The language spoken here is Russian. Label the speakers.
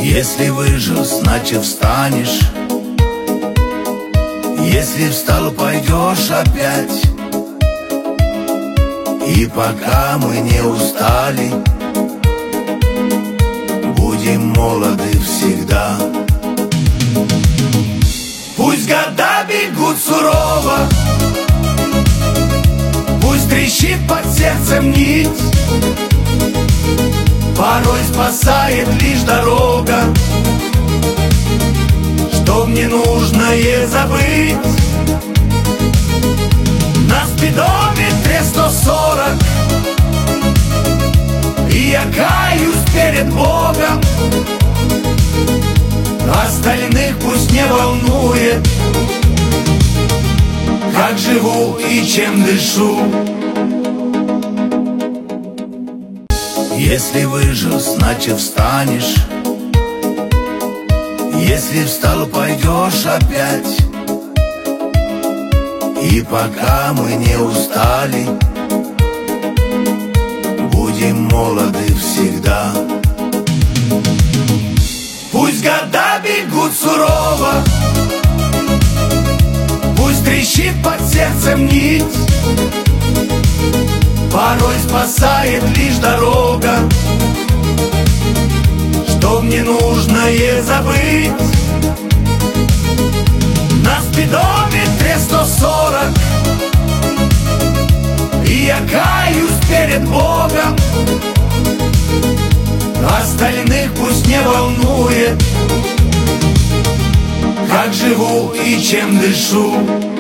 Speaker 1: Если выжил, значит встанешь. Если встал, пойдешь опять. И пока мы не устали, будем молоды всегда. Пусть года бегут сурово, пусть трещит под сердцем нить, порой спасает лишь дорога, чтоб ненужное забыть. На спидометре 140, и я каюсь перед Богом. Остальных пусть не волнует, как живу и чем дышу. Если выжил, значит встанешь. Если встал, пойдешь опять. И пока мы не устали, будем молоды всегда. Пусть года бегут сурово, пусть трещит под сердцем нить, порой спасает лишь дорога, чтоб ненужное забыть. На спидометре 140, и я каюсь перед Богом. Остальных пусть не волнует, как живу и чем дышу.